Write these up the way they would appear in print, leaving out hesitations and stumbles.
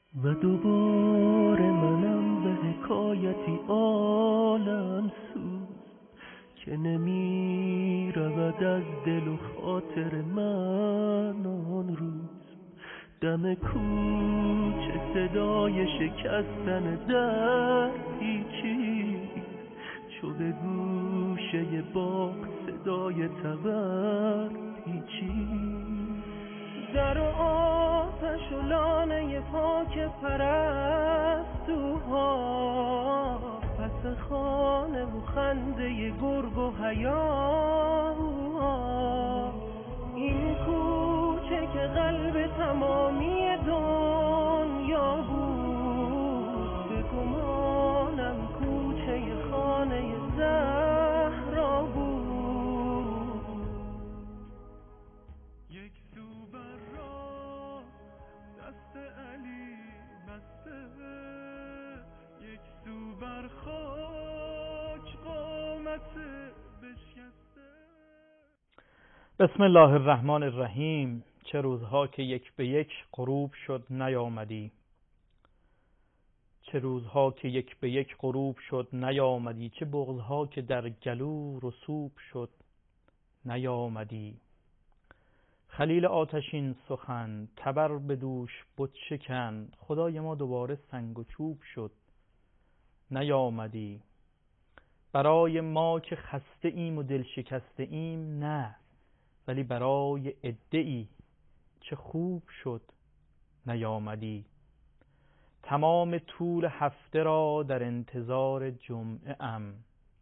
و دوباره منم به حکایتی عالم سوز که نمی رود از دل و خاطر من آن روز. دم کوچه صدای شکستن در پیچید، چو به گوشه باغ صدای تبر پیچید. در و آتش و لانه پاک پرستوها، پس خانه و خنده گرگ و هیاهوها، این کوچه که قلب تمامی دنیا بود، به گمانم کوچه خانه زهرا بود. یک سو بر راه دست علی بسته، یک سو بر خاک قامت بشکسته. بسم الله الرحمن الرحیم. چه روزها که یک به یک غروب شد نیامدی، چه روزها که یک به یک غروب شد نیامدی، چه بغضها که در گلو رسوب شد نیامدی. خلیل آتشین سخن تبر به دوش بت شکن، خدای ما دوباره سنگ و چوب شد نیامدی. برای ما که خسته ایم و دل شکسته ایم نه، ولی برای عده‌ای چه خوب شد نیامدی. تمام طول هفته را در انتظار جمعه ام،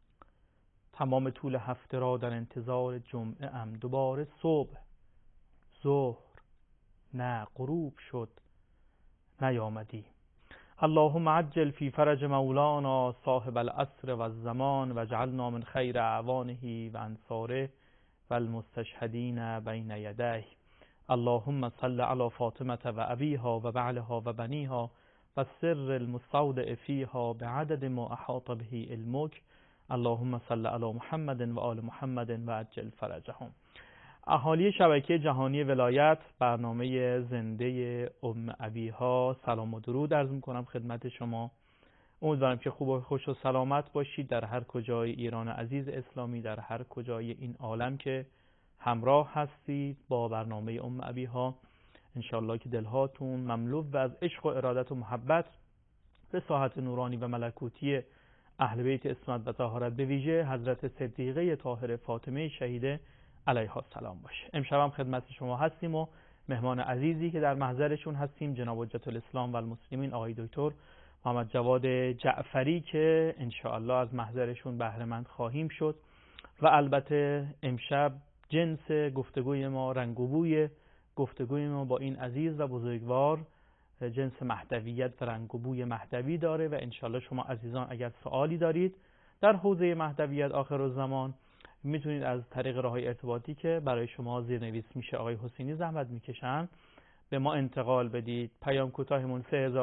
تمام طول هفته را در انتظار جمعه ام. دوباره صبح، ظهر، نه غروب شد نیامدی. اللهم عجل فی فرج مولانا صاحب العصر و الزمان و اجعلنا من خیر اعوانه و انصاره و المستشهدین بین یدیه. اللهم صل علی فاطمه و ابیها و بعلها و بنیها و سر المستودع فیها بعدد ما احاط به علمک. اللهم صل علی محمد و آل محمد و عجل فرجهم. اهالی شبکه جهانی ولایت، برنامه زنده ام ابیها، سلام و درود عرض می‌کنم خدمت شما. امیدوارم که خوب و خوش و سلامت باشید در هر کجای ایران عزیز اسلامی، در هر کجای این عالم که همراه هستید با برنامه ام ابیها. انشالله که دلهاتون مملو و از عشق و ارادت و محبت به ساحت نورانی و ملکوتی اهل بیت عصمت و طهارت، به ویژه حضرت صدیقه طاهره فاطمه شهیده علیها السلام باشه. امشب هم خدمت شما هستیم و مهمان عزیزی که در محضرشون هستیم جناب حجت الاسلام و المسلمین آقای دکتر محمد جواد جعفری که انشاءالله از محضرشون بهره مند خواهیم شد. و البته امشب جنس گفتگوی ما، رنگ و بوی گفتگوی ما با این عزیز و بزرگوار جنس مهدویت و رنگ و بوی مهدوی داره و انشاءالله شما عزیزان اگر سوالی دارید در حوزه مهدویت آخر الزمان میتونید از طریق راههای ارتباطی که برای شما زیرنویس میشه آقای حسینی زحمت میکشن به ما انتقال بدید. پیام کوتاهمون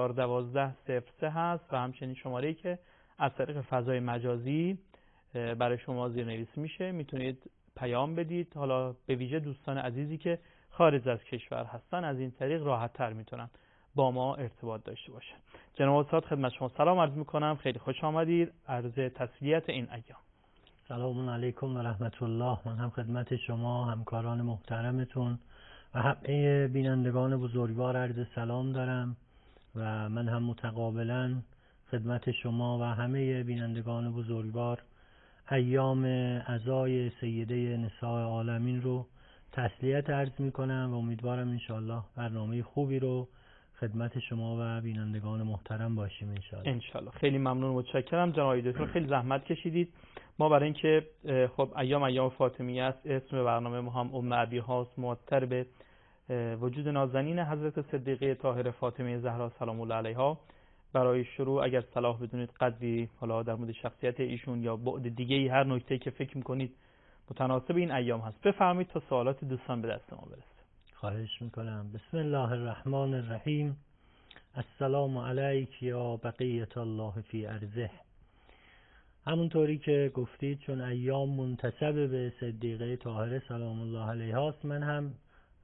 3012 هست و همچنین شماره‌ای که از طریق فضای مجازی برای شما زیرنویس میشه میتونید پیام بدید. حالا به ویژه دوستان عزیزی که خارج از کشور هستن از این طریق راحت تر میتونن با ما ارتباط داشته باشن. جناب استاد خدمت شما سلام عرض میکنم، خیلی خوش آمدید. عرض تسلیت این ایام. سلام علیکم و رحمت الله. من هم خدمت شما همکاران محترمتون و همه بینندگان بزرگوار عرض سلام دارم و من هم متقابلا خدمت شما و همه بینندگان بزرگوار ایام عزای سیده نساء عالمین رو تسلیت عرض می کنم و امیدوارم انشاءالله برنامه خوبی رو خدمت شما و بینندگان محترم باشیم انشاءالله. خیلی ممنون و متشکرم جناب دکتر، خیلی زحمت کشیدید. ما برای اینکه خب ایام فاطمیه است، اسم برنامه ما هم ام ابیهاست، معطر به وجود نازنین حضرت صدیقه طاهره فاطمه زهرا سلام الله علیها. برای شروع اگر صلاح بدونید قدری حالا در مورد شخصیت ایشون یا بعد دیگه‌ای هر نکته‌ای که فکر می‌کنید متناسب این ایام هست بفرمایید تا سوالات دوستان به دست ما برسه. خواهش میکنم. بسم الله الرحمن الرحیم. السلام علیک یا بقیت الله فی ارضه. همونطوری که گفتید چون ایام منتسب به صدیقه طاهره سلام الله علیها است، من هم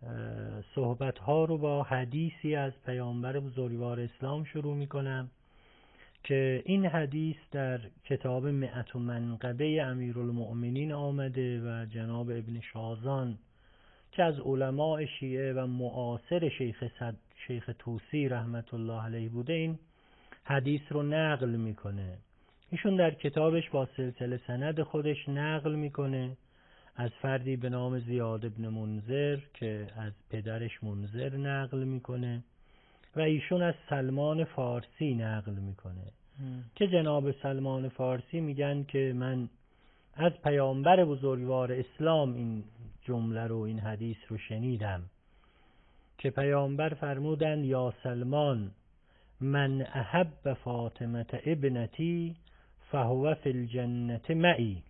صحبت ها رو با حدیثی از پیامبر بزرگوار اسلام شروع می کنم که این حدیث در کتاب مئة منقبه امیرالمؤمنین آمده و جناب ابن شازان که از علماء شیعه و معاصر شیخ طوسی رحمت الله علیه بوده این حدیث رو نقل میکنه. ایشون در کتابش با سلسله سند خودش نقل میکنه از فردی به نام زیاد ابن منذر که از پدرش منذر نقل میکنه و ایشون از سلمان فارسی نقل میکنه که جناب سلمان فارسی میگن که من از پیامبر بزرگوار اسلام این جمله رو این حدیث رو شنیدم که پیامبر فرمودن یا سلمان من احب فاطمه ابنتی فهو فی الجنة معی.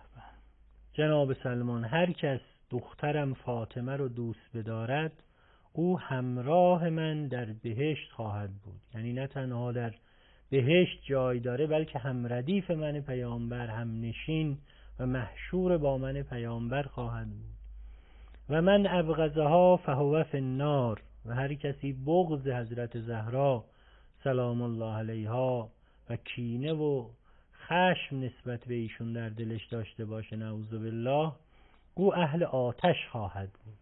جناب سلمان هر کس دخترم فاطمه رو دوست بدارد او همراه من در بهشت خواهد بود. یعنی نه تنها در بهشت جای داره بلکه هم ردیف من پیامبر، هم نشین و محشور با من پیامبر خواهد بود. و من ابغضها فهو فی النار و هر کسی بغض حضرت زهرا سلام الله علیها و کینه و خشم نسبت به ایشون در دلش داشته باشه نعوذ بالله او اهل آتش خواهد بود.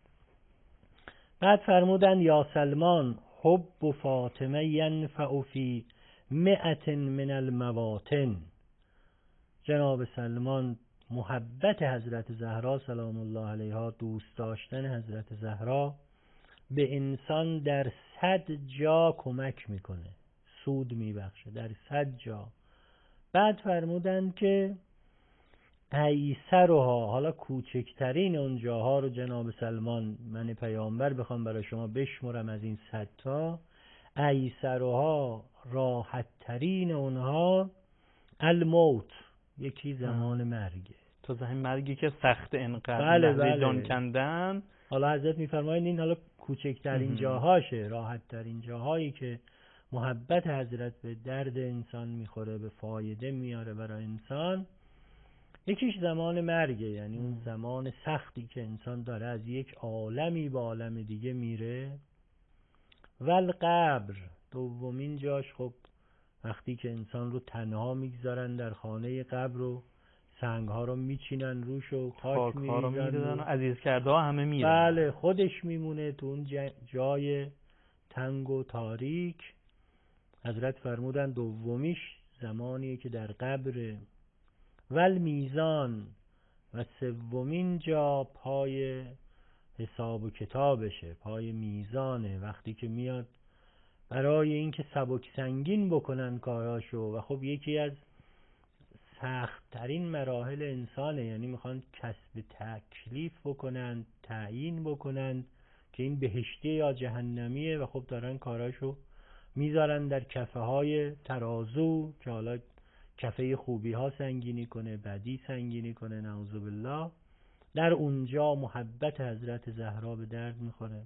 بعد فرمودن یا سلمان حب فاطمه ینفع فی 100 من المواطن. جناب سلمان محبت حضرت زهرا سلام الله علیها، دوست داشتن حضرت زهرا به انسان در 100 جا کمک میکنه، سود میبخشه در 100 جا. بعد فرمودن که ایسرها، حالا کوچکترین اون جاها رو جناب سلمان من پیامبر بخوام برای شما بشمرم از این 100 تا، ایسرها راحت ترین اونها الموت، یکی زمان مرگه. تو زمان مرگی که سخت بله انقدر جان کندن. حالا حضرت میفرمایند این حالا کوچکترین جاهاشه، راحت ترین جاهایی که محبت حضرت به درد انسان میخوره، به فایده میاره برای انسان، یکیش زمان مرگه. یعنی اون زمان سختی که انسان داره از یک عالمی به عالم دیگه میره. والقبر، دومین جاش خب وقتی که انسان رو تنها میگذارن در خانه قبر و سنگ ها رو میچینن روش و خاک میریزن و عزیز کرده ها همه میرن. بله خودش میمونه تو اون جای تنگ و تاریک. حضرت فرمودن دومیش زمانیه که در قبر. والمیزان، و سومین جا پای حساب و کتابشه، پای میزانه، وقتی که میاد برای اینکه سبک سنگین بکنن کاراشو. و خب یکی از سخت ترین مراحل انسانه، یعنی میخوان کسب تکلیف بکنن، تعیین بکنن که این بهشتی یا جهنمیه و خب دارن کاراشو میذارن در کفه های ترازو که حالا کفه خوبی ها سنگینی کنه، بدی سنگینی کنه نعوذ بالله. در اونجا محبت حضرت زهرا به درد میخوره.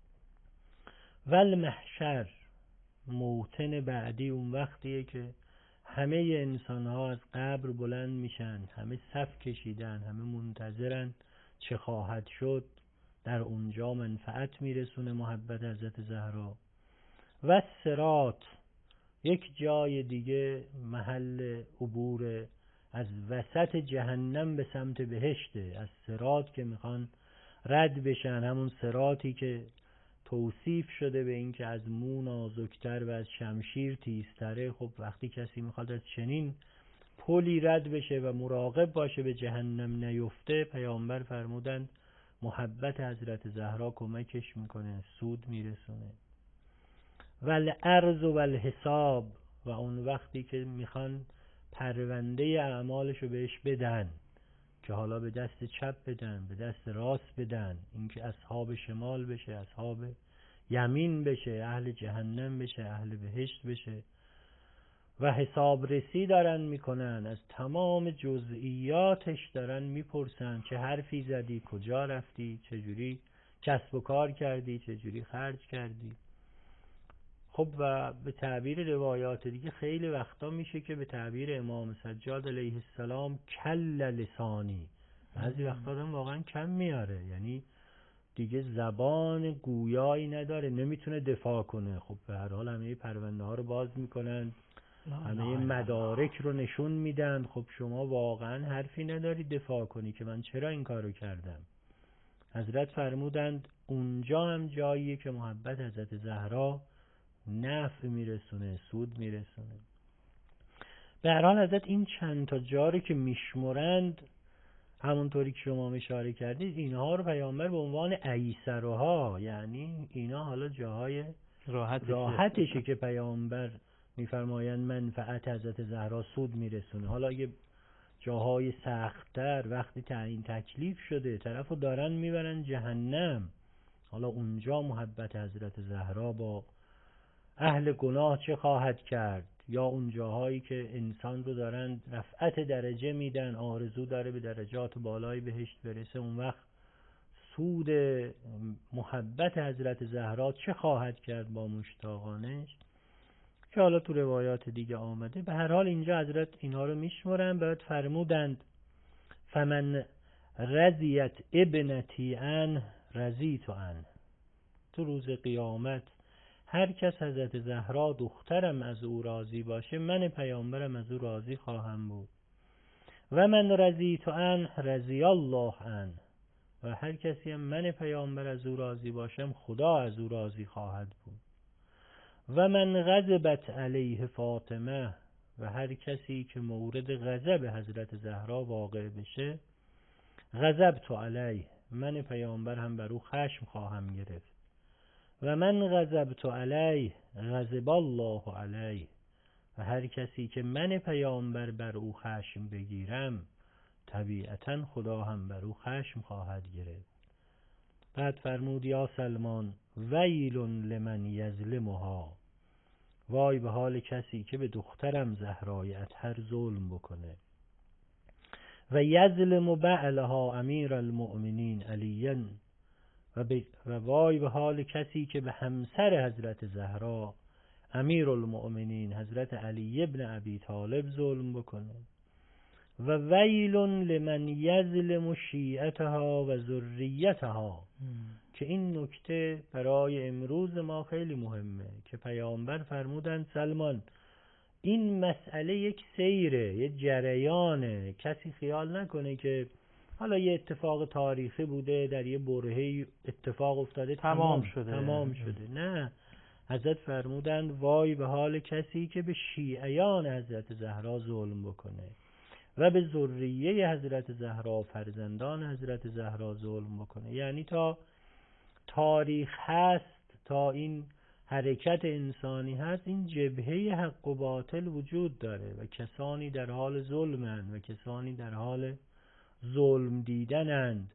والمحشر، موطن بعدی اون وقتیه که همه انسان ها از قبر بلند میشن، همه صف کشیدن، همه منتظرن چه خواهد شد. در اونجا منفعت میرسونه محبت حضرت زهرا. و صراط، یک جای دیگه محل عبور از وسط جهنم به سمت بهشته. از صراط که میخوان رد بشن، همون صراطی که توصیف شده به این که از مو نازکتر و از شمشیر تیزتره. خب وقتی کسی میخواد از چنین پلی رد بشه و مراقب باشه به جهنم نیفته، پیامبر فرمودند محبت حضرت زهرا کمکش میکنه، سود میرسونه. والعرض والحساب، و اون وقتی که میخوان پرونده اعمالشو بهش بدن که حالا به دست چپ بدن، به دست راست بدن، اینکه اصحاب شمال بشه، اصحاب یمین بشه، اهل جهنم بشه، اهل بهشت بشه. و حساب رسی دارن میکنن، از تمام جزئیاتش دارن میپرسن چه حرفی زدی، کجا رفتی، چجوری کسب و کار کردی، چجوری خرج کردی. خب و به تعبیر روایات دیگه خیلی وقتا میشه که به تعبیر امام سجاد علیه السلام کل لسانی، بعضی وقتا هم واقعا کم میاره. یعنی دیگه زبان گویایی نداره، نمیتونه دفاع کنه. خب به هر حال همه پرونده ها رو باز میکنن، همه مدارک رو نشون میدن. خب شما واقعا حرفی نداری دفاع کنی که من چرا این کارو کردم. حضرت فرمودند اونجا هم جاییه که محبت حضرت زهرا نفع میرسونه، سود میرسونه. به هر حال حضرت این چند تا جاری که میشمرند، همونطوری که شما اشاره کردید، اینها رو پیامبر به عنوان ایسرها، یعنی اینا حالا جاهای راحتشه که پیامبر میفرمایند منفعت حضرت زهرا سود میرسونه. حالا یه جاهای سخت‌تر وقتی تعیین تکلیف شده طرفو دارن میبرن جهنم، حالا اونجا محبت حضرت زهرا با اهل گناه چه خواهد کرد؟ یا اون جاهایی که انسان رو دارن رفعت درجه میدن، آرزو داره به درجات بالای بهشت برسه، اون وقت سود محبت حضرت زهرا چه خواهد کرد با مشتاقانش، که حالا تو روایات دیگه آمده. به هر حال اینجا حضرت اینها رو میشمرن. بعد فرمودند فمن رضیت ابنتی ان رضیت ان، تو روز قیامت هر کس حضرت زهرا دخترم از او راضی باشه، من پیامبرم از او راضی خواهم بود. و من رضیت ان رضی الله ان، و هر کسی هم من پیامبر از او راضی باشم خدا از او راضی خواهد بود. و من غضبت علیه فاطمه، و هر کسی که مورد غضب حضرت زهرا واقع بشه، غضبت علیه، من پیامبر هم بر او خشم خواهم گرفت. و من غضبت علیه غضب الله علیه، و هر کسی که من پیامبر بر او خشم بگیرم طبیعتا خدا هم بر او خشم خواهد گرفت. بعد فرمود یا سلمان ویل لمن یظلمها، وای به حال کسی که به دخترم زهرای اطهر ظلم بکنه. و یظلم بعلها امیر المؤمنین علیاً، و وای به حال کسی که به همسر حضرت زهرا امیر المؤمنین حضرت علی ابن ابی طالب ظلم بکنه. و ویل لمن یظلم شیعتها و ذریتها، که این نکته برای امروز ما خیلی مهمه که پیامبر فرمودند سلمان این مسئله یک سیره، یک جریانه، کسی خیال نکنه که حالا یه اتفاق تاریخی بوده در یه برهه اتفاق افتاده تمام شده. نه، حضرت فرمودند وای به حال کسی که به شیعیان حضرت زهرا ظلم بکنه و به ذریه حضرت زهرا، فرزندان حضرت زهرا ظلم بکنه. یعنی تا تاریخ هست، تا این حرکت انسانی هست، این جبهه حق و باطل وجود داره و کسانی در حال ظلمند و کسانی در حال ظلم دیدنند.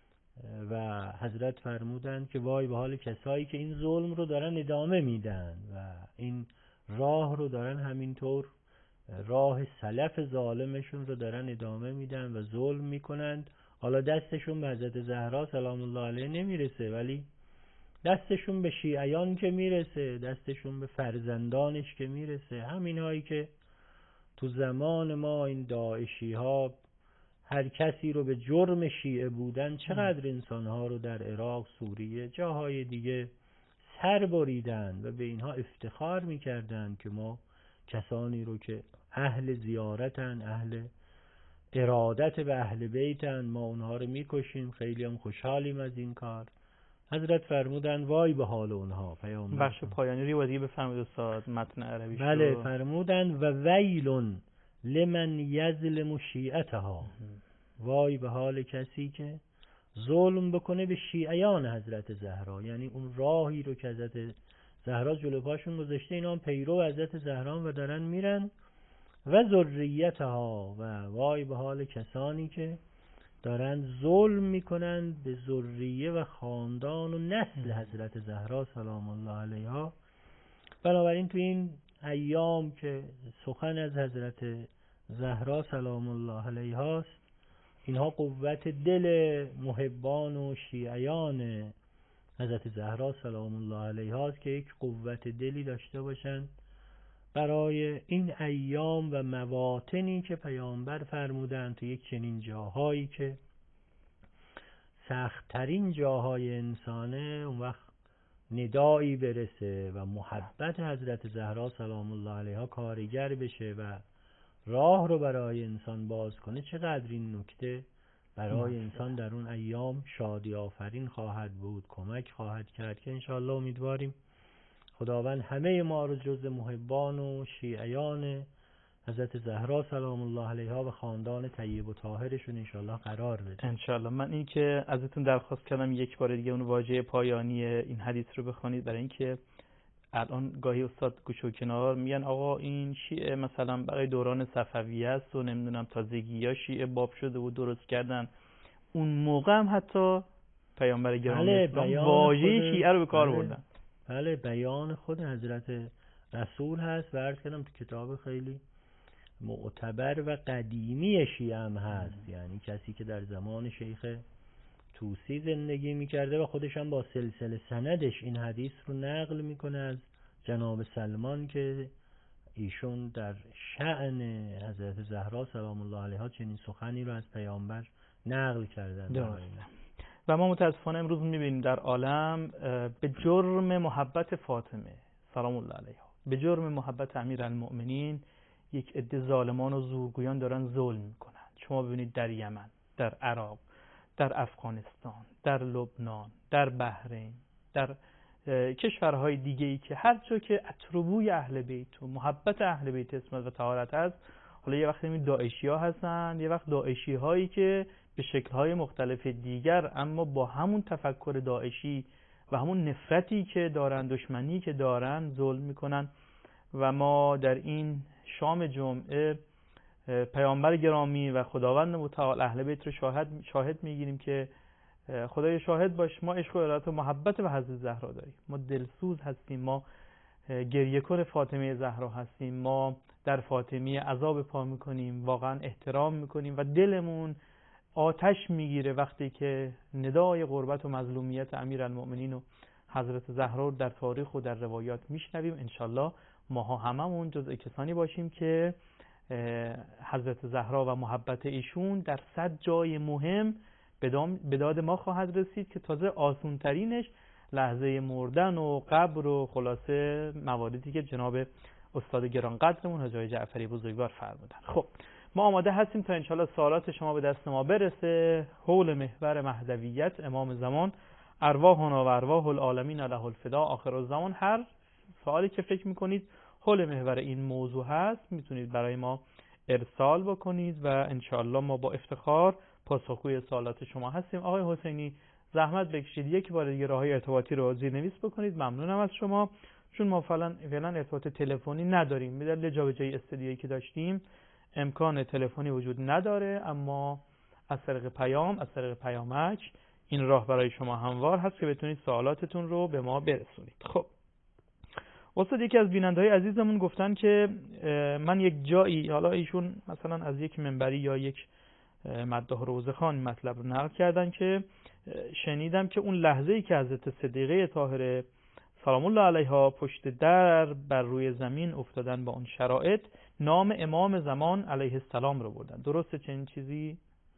و حضرت فرمودند که وای به حال کسایی که این ظلم رو دارن ادامه میدن و این راه رو دارن، همینطور راه سلف ظالمشون رو دارن ادامه میدن و ظلم میکنند. حالا دستشون به حضرت زهرا سلام الله علیه نمیرسه، ولی دستشون به شیعیان که میرسه، دستشون به فرزندانش که میرسه. همین هایی که تو زمان ما این داعشی ها هر کسی رو به جرم شیعه بودن، چقدر انسانها رو در عراق، سوریه، جاهای دیگه سر بریدن و به اینها افتخار میکردن که ما کسانی رو که اهل زیارتن، اهل ارادت به اهل بیتن، ما اونها رو میکشیم، خیلی هم خوشحالیم از این کار. حضرت فرمودن وای به حال اونها. پیامبر بخش پایانی رو دیگه بفرمایید استاد، متن عربیش. بله، فرمودن و ویل لمن یظلم شیعتها، وای به حال کسی که ظلم بکنه به شیعیان حضرت زهرا، یعنی اون راهی رو که حضرت زهرا جلو پاشون گذاشته اینا هم پیرو حضرت زهرا و دارن میرن. و ذریتها، و وای به حال کسانی که دارن ظلم میکنن به ذریه و خاندان و نسل حضرت زهرا سلام الله علیها. بنابراین تو این ایام که سخن از حضرت زهرا سلام الله علیها است، اینها قوت دل محبان و شیعیان حضرت زهرا سلام الله علیها است که یک قوت دلی داشته باشن برای این ایام و مواطنی که پیامبر فرمودند تو یک چنین جاهایی که سخت‌ترین جاهای انسانه اون وقت ندایی برسه و محبت حضرت زهرا سلام الله علیها کارگر بشه و راه رو برای انسان باز کنه، چقدر این نکته برای انسان در اون ایام شادی آفرین خواهد بود، کمک خواهد کرد که انشاءالله امیدواریم خداوند همه ما رو جز محبان و شیعیان حضرت زهرا سلام الله علیها و خاندان طیب و طاهرشون انشاءالله قرار بده. انشاءالله. من این که ازتون درخواست کردم یک بار دیگه اون واژه پایانی این حدیث رو بخونید، برای اینکه الان گاهی استاد گوش و کنار میگن آقا این شیعه مثلا برای دوران صفویه است و نمیدونم تازگی یا شیعه باب شده و درست کردن. اون موقع هم حتی پیامبر گرامی اسلام واژه شیعه رو به کار بردن. بله، بیان خود حضرت رسول هست و عرض کردم تو کتاب خیلی معتبر و قدیمی شیعه هم هست، یعنی کسی که در زمان شیخ توسی زندگی میکرده و خودش هم با سلسله سندش این حدیث رو نقل میکنه از جناب سلمان که ایشون در شأن حضرت زهرا سلام الله علیها چنین سخنی رو از پیامبر نقل کردن. و ما متاسفانه امروز میبینیم در عالم به جرم محبت فاطمه سلام الله علیها، به جرم محبت امیرالمؤمنین یک عده ظالمان و زورگویان دارن ظلم میکنن. شما ببینید در یمن، در عراق، در افغانستان، در لبنان، در بحرین، در کشورهای دیگه‌ای که هر جا که اتروبوی اهل بیت و محبت اهل بیت اسمت و طهارت هست، حالا یه وقت این داعشی‌ها هستن، یه وقت داعشی‌هایی که به شکل‌های مختلف دیگر اما با همون تفکر داعشی و همون نفرتی که دارن، دشمنی که دارن، ظلم میکنن. و ما در این شام جمعه پیامبر گرامی و خداوند متعال اهل بیت رو شاهد میگیریم که خدای شاهد باش ما عشق و ارادت و محبت به حضرت زهرا داریم، ما دلسوز هستیم، ما گریه کن فاطمه زهرا هستیم، ما در فاطمه عذاب پا میکنیم، واقعا احترام میکنیم و دلمون آتش میگیره وقتی که ندای غربت و مظلومیت امیرالمؤمنین و حضرت زهرا در تاریخ و در روایات میشنویم. انشالله ماها هممون جزء کسانی باشیم که حضرت زهرا و محبت ایشون در 100 جای مهم به داد ما خواهد رسید که تازه آسون ترینش لحظه مردن و قبر و خلاصه مواردی که جناب استاد گرانقدرمون حاجی جعفری بزرگوار فرمودن. خب ما آماده هستیم تا انشالله سوالات شما به دست ما برسه. حول محور مهدویت امام زمان، ارواحنا و ارواح العالمین له الفدا آخر الزمان. هر سوالی که فکر میکنید حول محور این موضوع هست میتونید برای ما ارسال بکنید و انشالله ما با افتخار پاسخگوی سوالات شما هستیم. آقای حسینی زحمت بکشید یک بار دیگه راههای ارتباطی رو زیرنویس بکنید. ممنونم از شما، چون ما فعلا ارتباط تلفنی نداریم، به دلیل جابجایی استدیویی که داشتیم امکان تلفنی وجود نداره، اما از طریق پیام، از طریق پیامک این راه برای شما هموار هست که بتونید سوالاتتون رو به ما برسونید. خب استاد، یکی از بیننده‌های عزیزمون گفتن که من یک جایی، حالا ایشون مثلا از یک منبری یا یک مداح روزخان مطلب رو نقل کردن که شنیدم که اون لحظه‌ای که حضرت صدیقه طاهره سلام الله علیها پشت در بر روی زمین افتادن با اون شرایط، نام امام زمان علیه السلام رو بردن. درسته چنین چیزی؟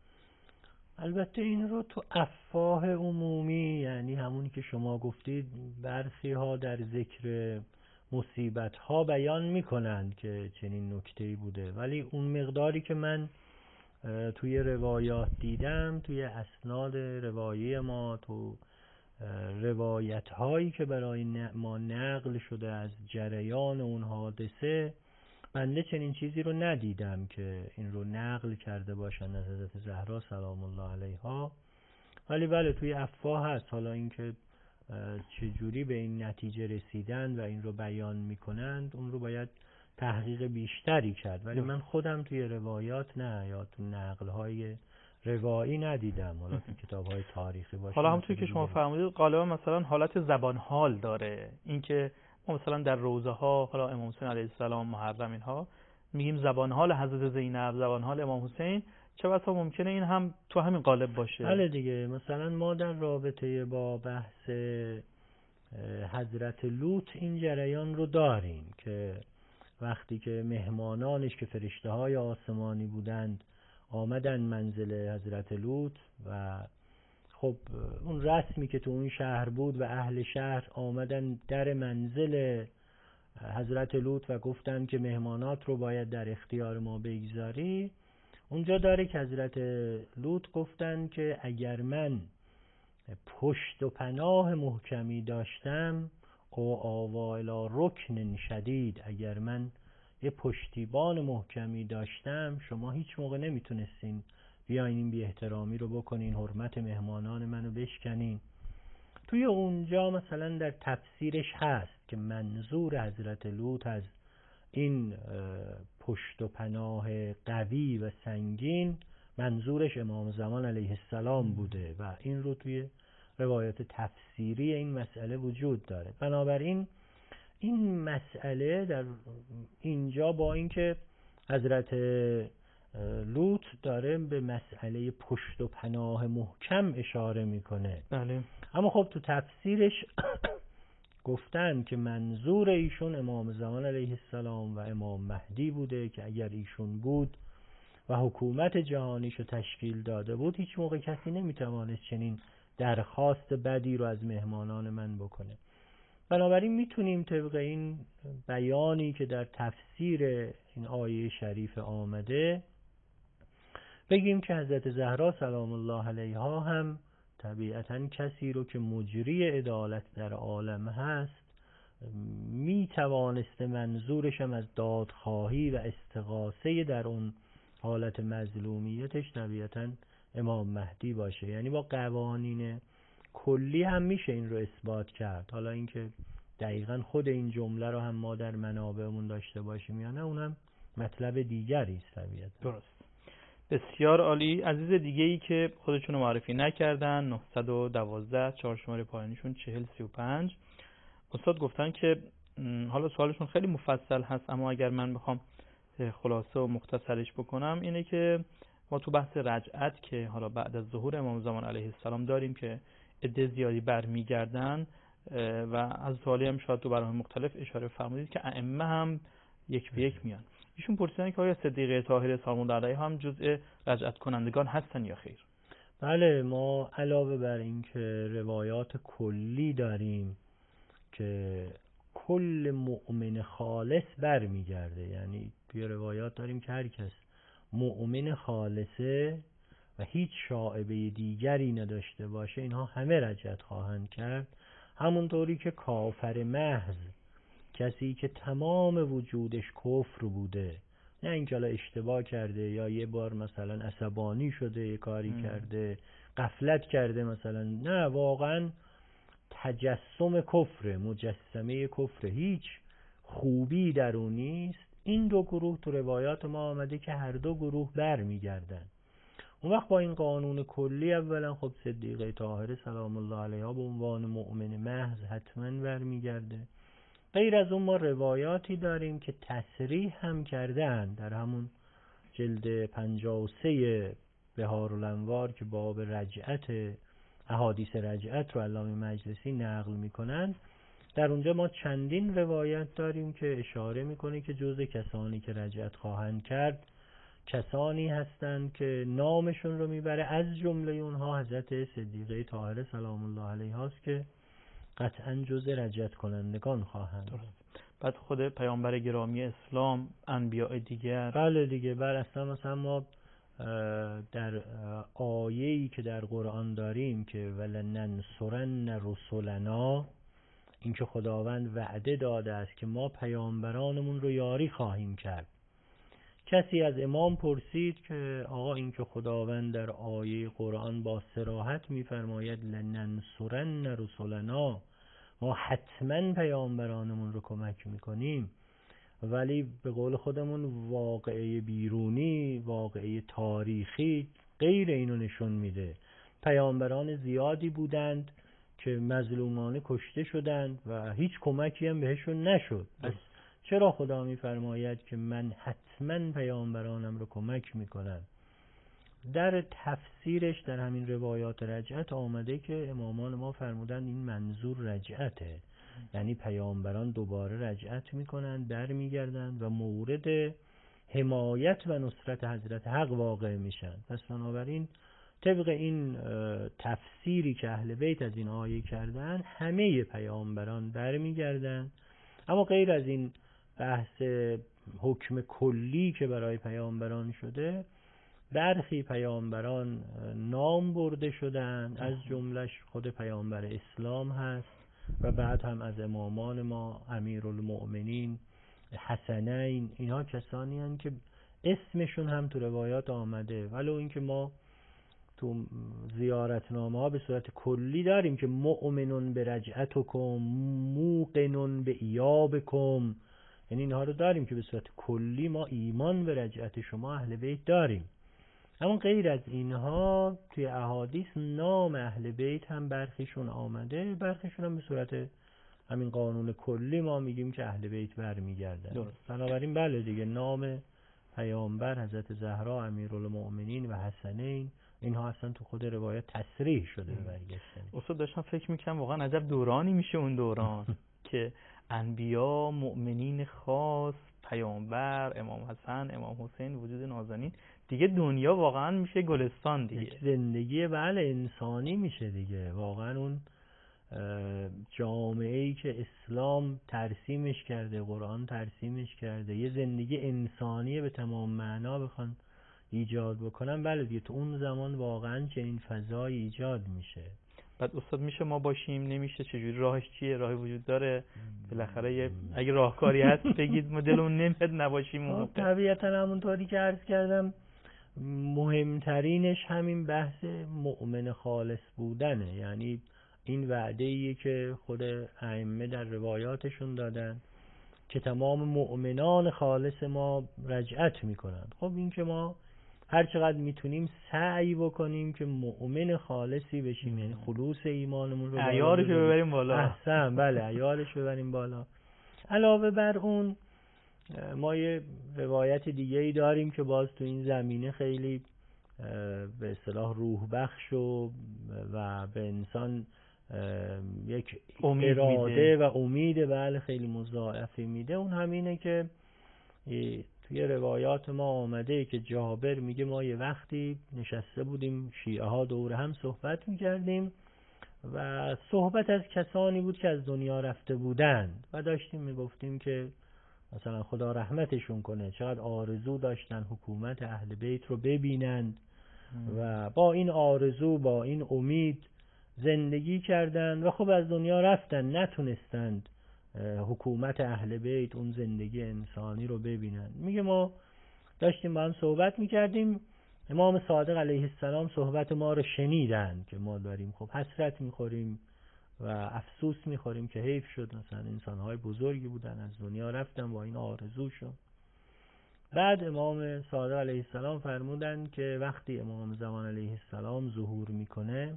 البته این رو تو افواه عمومی، یعنی همونی که شما گفتید، برخی ها در ذکر مصیبت ها بیان میکنند که چنین نکته‌ای بوده، ولی اون مقداری که من توی روایات دیدم، توی اسناد روایی ما، تو روایت هایی که برای ما نقل شده از جریان اون حادثه، بنده چنین چیزی رو ندیدم که این رو نقل کرده باشن از حضرت زهرا سلام الله علیها. ولی بله توی افواه هست. حالا اینکه چجوری به این نتیجه رسیدن و این رو بیان میکنند، اون رو باید تحقیق بیشتری کرد، ولی من خودم توی روایات نه، یا تو نقل های روایی ندیدم. حالا تو کتاب های تاریخی باشه. حالا همونطور که شما فرمودید غالبا مثلا حالت زبان حال داره، اینکه ما مثلا در روزه ها، حالا امام حسین علیه السلام، محرم، اینها میگیم زبان حال حضرت زینب، زبان حال امام حسین، چه بسا ممکنه این هم تو همین قالب باشه. بله دیگه، مثلا ما در رابطه با بحث حضرت لوط این جریان رو داریم که وقتی که مهمانانش که فرشته های آسمانی بودند آمدن منزل حضرت لوط و خب اون رسمی که تو اون شهر بود و اهل شهر آمدن در منزل حضرت لوط و گفتن که مهمانات رو باید در اختیار ما بگذاری، اونجا داره که حضرت لوط گفتن که اگر من پشت و پناه محکمی داشتم او آوا الی رکن شدید، اگر من یه پشتیبان محکمی داشتم شما هیچ موقع نمیتونستین بیاین این بی احترامی رو بکنین، حرمت مهمانان منو بشکنین. توی اونجا مثلا در تفسیرش هست که منظور حضرت لوط از این پشت و پناه قوی و سنگین منظورش امام زمان علیه السلام بوده و این رو توی روایات تفسیری این مسئله وجود داره. بنابراین این مسئله در اینجا با اینکه حضرت لوط داره به مسئله پشت و پناه محکم اشاره میکنه، بله. اما خب تو تفسیرش گفتن که منظور ایشون امام زمان علیه السلام و امام مهدی بوده که اگر ایشون بود و حکومت جهانیشو تشکیل داده بود هیچ موقع کسی نمیتوانست چنین درخواست بدی رو از مهمانان من بکنه. بنابراین میتونیم طبق این بیانی که در تفسیر این آیه شریف آمده بگیم که حضرت زهرا سلام الله علیها هم طبیعتاً کسی رو که مجری عدالت در عالم هست می توانسته منظورش هم از دادخواهی و استغاثه در اون حالت مظلومیتش طبیعتاً امام مهدی باشه. یعنی با قوانین کلی هم میشه این رو اثبات کرد. حالا اینکه دقیقاً خود این جمله رو هم ما در منابعمون داشته باشیم یا نه اونم مطلب دیگری است طبیعتاً. درست. بسیار عالی. عزیز دیگه ای که خودشونو معرفی نکردن 912 4 شماره پایانیشون 4035 استاد گفتن که حالا سوالشون خیلی مفصل هست اما اگر من بخوام خلاصه و مختصرش بکنم اینه که ما تو بحث رجعت که حالا بعد از ظهور امام زمان علیه السلام داریم که عده زیادی برمیگردن و از سوالی هم شاید تو برنامه مختلف اشاره فرمودید که ائمه هم یک به یک میان. ایشون پرسیدن که آیا صدیقه طاهره سلام الله علیها هم جزء رجعت کنندگان هستن یا خیر؟ بله، ما علاوه بر این که روایات کلی داریم که کل مؤمن خالص برمیگرده، یعنی توی روایات داریم که هر کس مؤمن خالصه و هیچ شائبه دیگری نداشته باشه اینها همه رجعت خواهند کرد. همونطوری که کافر محض، کسی که تمام وجودش کفر بوده، نه اینکه حالا اشتباه کرده یا یه بار مثلا عصبانی شده یه کاری کرده غفلت کرده مثلا، نه واقعا تجسم کفر، مجسمه کفر، هیچ خوبی در اون نیست. این دو گروه تو روایات ما آمده که هر دو گروه بر میگردن. اون وقت با این قانون کلی اولا خب صدیقه طاهره سلام الله علیها به عنوان مؤمن محض حتما بر میگرده. غیر از اون ما روایاتی داریم که تصریح هم کردن در همون جلد 53 بهارالانوار که باب رجعت، احادیث رجعت رو علامه مجلسی نقل میکنن. در اونجا ما چندین روایت داریم که اشاره میکنه که جزء کسانی که رجعت خواهند کرد کسانی هستند که نامشون رو میبره، از جمله اونها حضرت صدیقه طاهره سلام الله علیها است که قطعا جزء رجعت کنندگان خواهند. بعد خود پیامبر گرامی اسلام، انبیاء دیگر، بله دیگه، بر اصلا مثلا ما در آیه‌ای که در قرآن داریم که ولننصرن رسلنا، این که خداوند وعده داده است که ما پیامبرانمون رو یاری خواهیم کرد. کسی از امام پرسید که آقا این که خداوند در آیه قرآن با صراحت می‌فرماید لننصرن رسلنا، ما حتما پیامبرانمون رو کمک میکنیم، ولی به قول خودمون واقعه بیرونی، واقعه تاریخی غیر اینو نشون میده. پیامبران زیادی بودند که مظلومانه کشته شدند و هیچ کمکی هم بهشون نشد. پس چرا خدا میفرماید که من حتما پیامبرانم رو کمک میکنم؟ در تفسیرش در همین روایات رجعت آمده که امامان ما فرمودن این منظور رجعته، یعنی پیامبران دوباره رجعت میکنن، در میگردن و مورد حمایت و نصرت حضرت حق واقع میشن. پس بنابراین طبق این تفسیری که اهل بیت از این آیه کردن همه پیامبران برمیگردن، اما غیر از این بحث حکم کلی که برای پیامبران شده، برخی پیامبران نام برده شدن، از جملش خود پیامبر اسلام هست و بعد هم از امامان ما امیرالمؤمنین حسنین، اینها کسانی هستند که اسمشون هم تو روایات آمده، ولو اینکه ما تو زیارتنامه ها به صورت کلی داریم که مؤمنون به رجعتکم، موقنون به ایابکم، یعنی اینها رو داریم که به صورت کلی ما ایمان به رجعت شما اهل بیت داریم. اما غیر از اینها توی احادیث نام اهل بیت هم برخیشون آمده، برخیشون هم به صورت همین قانون کلی ما میگیم که اهل بیت برمیگردن. بنابراین بله دیگه، نام پیامبر حضرت زهرا امیرالمؤمنین و حسنین، اینها اصلا تو خود روایت تصریح شده برگشتن. استاد داشتم فکر میکنم واقعا عجب دورانی میشه اون دوران که انبیا، مؤمنین خاص، پیامبر، امام حسن، امام حسین، وجود نازنین، دیگه دنیا واقعا میشه گلستان دیگه، زندگی بله انسانی میشه دیگه. واقعا اون جامعه‌ای که اسلام ترسیمش کرده، قرآن ترسیمش کرده، یه زندگی انسانی به تمام معنا بخوان ایجاد بکنن، بله دیگه تو اون زمان واقعا چنین فضایی ایجاد میشه. بعد استاد میشه ما باشیم، نمیشه، چجوری، راهش چیه؟ راهی وجود داره بالاخره؟ اگه راهکاری هست بگید، ما دلمون نمیاد نباشیم. طبیعتا همونطوری که عرض کردم مهمترینش همین بحث مؤمن خالص بودنه، یعنی این وعده‌ایه که خود ائمه در روایاتشون دادن که تمام مؤمنان خالص ما رجعت میکنن. خب این که ما هر چقدر میتونیم سعی بکنیم که مؤمن خالصی بشیم، یعنی خلوص ایمانمون رو عیارش رو ببریم بالا. احسن، بله، عیارش ببریم بالا. علاوه بر اون ما یه روایت دیگه‌ای داریم که باز تو این زمینه خیلی به اصطلاح روح بخش و به انسان یک اراده و امید بله خیلی مضاعفی میده. اون همینه که توی روایات ما آمده که جابر میگه ما یه وقتی نشسته بودیم شیعه ها دور هم صحبت میکردیم و صحبت از کسانی بود که از دنیا رفته بودند و داشتیم میگفتیم که مثلا خدا رحمتشون کنه، چقدر آرزو داشتن حکومت اهل بیت رو ببینند و با این آرزو، با این امید زندگی کردن و خب از دنیا رفتن، نتونستند حکومت اهل بیت، اون زندگی انسانی رو ببینن. میگه ما داشتیم با هم صحبت میکردیم، امام صادق علیه السلام صحبت ما رو شنیدن که ما داریم خب حسرت میخوریم و افسوس میخوریم که حیف شد مثلا انسانهای بزرگی بودن از دنیا رفتن با این آرزوشون. بعد امام صادق علیه السلام فرمودن که وقتی امام زمان علیه السلام ظهور میکنه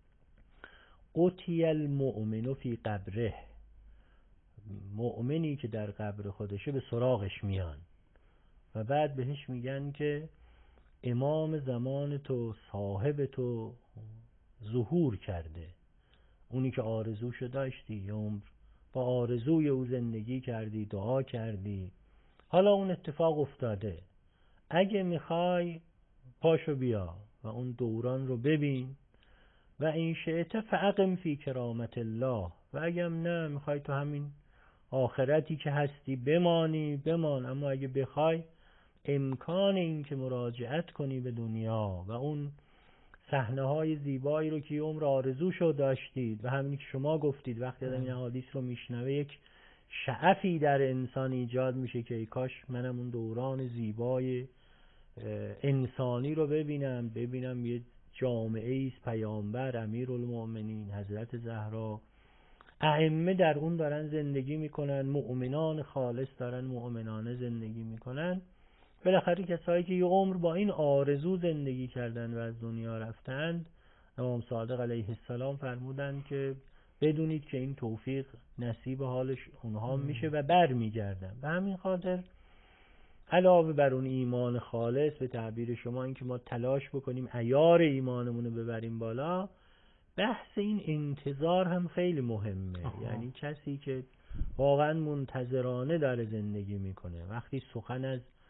قتل المؤمن فی قبره، مؤمنی که در قبر خودشه به سراغش میان و بعد بهش میگن که امام زمان تو، صاحب تو ظهور کرده، اونی که آرزوشو داشتی، یه عمر با آرزوی او زندگی کردی، دعا کردی، حالا اون اتفاق افتاده، اگه میخوای پاشو بیا و اون دوران رو ببین و این شئت فاقم فی کرامت الله، و اگم نه میخوای تو همین آخرتی که هستی بمانی بمان، اما اگه بخوای امکان این که مراجعت کنی به دنیا و اون صحنه های زیبایی رو که عمر آرزوشو داشتید و همینی که شما گفتید وقتی آدم این احادیث رو میشنوه یک شعفی در انسان ایجاد میشه که ای کاش منم اون دوران زیبای انسانی رو ببینم یه جامعه ایست، پیامبر، امیرالمؤمنین، حضرت زهرا، ائمه در اون دارن زندگی میکنن، مؤمنان خالص دارن مؤمنانه زندگی میکنن. بالاخره کسایی که یه عمر با این آرزو زندگی کردن و از دنیا رفتند، امام صادق علیه السلام فرمودن که بدونید که این توفیق نصیب حالش اونها میشه و بر میگردن. به همین خاطر علاوه بر اون ایمان خالص، به تعبیر شما این که ما تلاش بکنیم عیار ایمانمون رو ببریم بالا، بحث این انتظار هم خیلی مهمه. یعنی کسی که واقعا منتظرانه داره زندگی میکنه، وقتی سخن از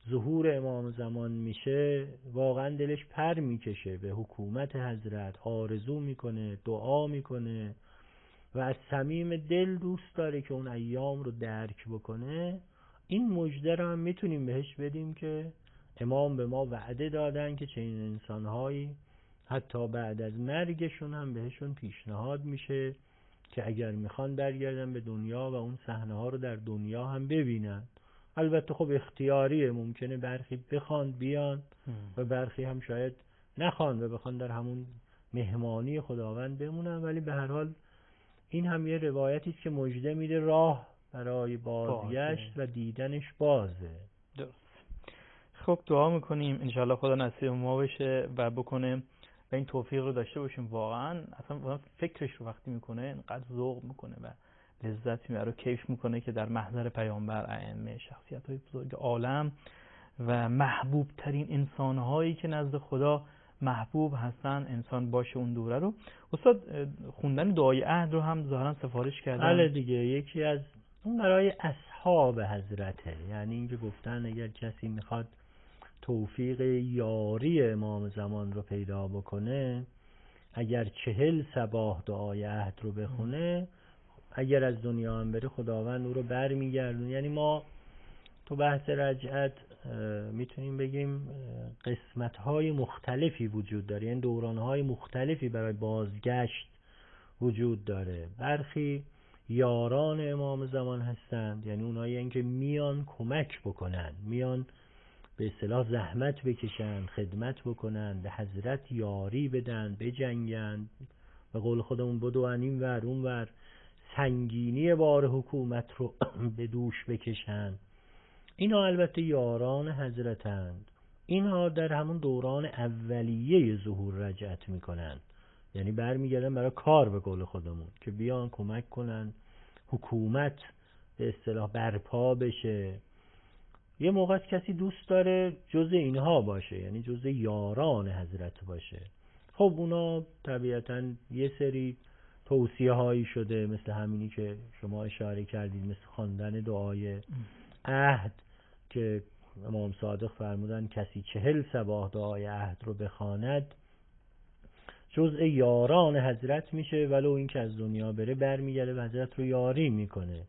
ظهور امام زمان میشه واقعا دلش پر میکشه به حکومت حضرت، آرزو میکنه، دعا میکنه و از صمیم دل دوست داره که اون ایام رو درک بکنه. این مژده رو هم میتونیم بهش بدیم که امام به ما وعده دادن که چنین انسانهایی حتی بعد از مرگشون هم بهشون پیشنهاد میشه که اگر میخوان برگردن به دنیا و اون صحنه ها رو در دنیا هم ببینن. البته خب اختیاریه، ممکنه برخی بخوان بیان و برخی هم شاید نخوان و بخوان در همون مهمانی خداوند بمونن، ولی به هر حال این هم یه روایتی است که مژده میده راه برای بازگشت و دیدنش بازه. درست. خب دعا میکنیم انشالله خدا نصیب ما بشه و بکنه و این توفیق رو داشته باشیم. واقعا اصلا فکرش رو وقتی میکنه اینقدر ذوق میکنه و لذت میبره و کیف میکنه که در محضر پیامبر، ائمه، شخصیت‌های بزرگ عالم و محبوب ترین انسان‌هایی که نزد خدا محبوب هستن انسان باشه اون دوره رو. استاد خوندن دعای عهد رو هم ظاهرا سفارش کردن. بله دیگه، یکی از اون برای اصحاب حضرته، یعنی اینکه گفتن اگر کسی میخواد توفیق یاری امام زمان رو پیدا بکنه، اگر 40 صباح دعای عهد رو بخونه، اگر از دنیا هم بره خداوند او رو برمیگردونه. یعنی ما تو بحث رجعت میتونیم بگیم قسمت‌های مختلفی وجود داره، یعنی دوران‌های مختلفی برای بازگشت وجود داره. برخی یاران امام زمان هستند، یعنی اونایی که میان کمک بکنن، میان به اصطلاح زحمت بکشن، خدمت بکنن، به حضرت یاری بدن، بجنگن، به قول خودمون بدون این ور اون ور سنگینی بار حکومت رو به دوش بکشن. اینا البته یاران حضرتند. اینها در همون دوران اولیه ظهور رجعت میکنن، یعنی برمیگردن برای کار به قول خودمون که بیان کمک کنن حکومت به اصطلاح برپا بشه. یه موقع کسی دوست داره جز اینها باشه، یعنی جز یاران حضرت باشه. خب اونا طبیعتاً یه سری توصیه هایی شده، مثل همینی که شما اشاره کردید، مثل خواندن دعای عهد که امام صادق فرمودن کسی 40 صباح دعای عهد رو بخواند جزء یاران حضرت میشه، ولو این که از دنیا بره برمیگرده و حضرت رو یاری میکنه.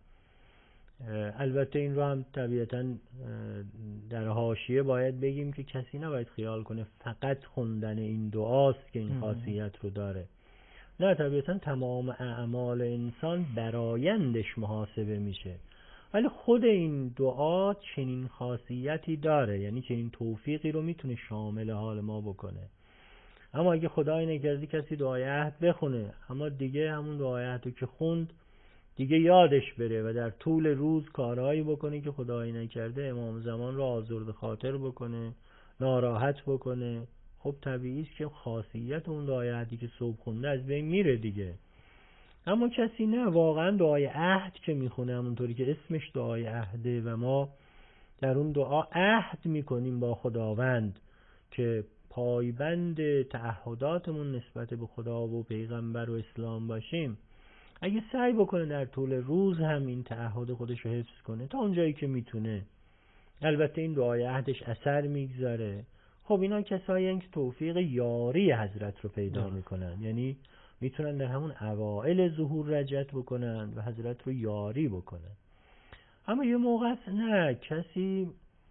البته این رو هم طبیعتاً در حاشیه باید بگیم که کسی نباید خیال کنه فقط خوندن این دعاست که این خاصیت رو داره. نه، طبیعتاً تمام اعمال انسان برایندش محاسبه میشه، ولی خود این دعا چنین خاصیتی داره، یعنی چنین توفیقی رو میتونه شامل حال ما بکنه. اما اگه خدای نکرده کسی دعای عهد بخونه اما دیگه همون دعای عهد رو که خوند دیگه یادش بره و در طول روز کارهایی بکنه که خدای نکرده امام زمان رو آزرده خاطر بکنه، ناراحت بکنه، خب طبیعی است که خاصیت اون دعای عهدی که صبح خونده از بین میره دیگه. اما کسی نه، واقعا دعای عهد که میخونه همونطوری که اسمش دعای عهده و ما در اون دعا عهد میکنیم با خداوند که پایبند تعهداتمون نسبت به خدا و پیغمبر و اسلام باشیم، اگه سعی بکنه در طول روز هم این تعهد خودش رو حفظ کنه تا اونجایی که میتونه، البته این دعای عهدش اثر میگذاره. خب اینا کسایی هستند که توفیق یاری حضرت رو پیدا میکنن، یعنی میتونن در همون اوائل ظهور رجعت بکنن و حضرت رو یاری بکنن. اما یه موقع نه، کسی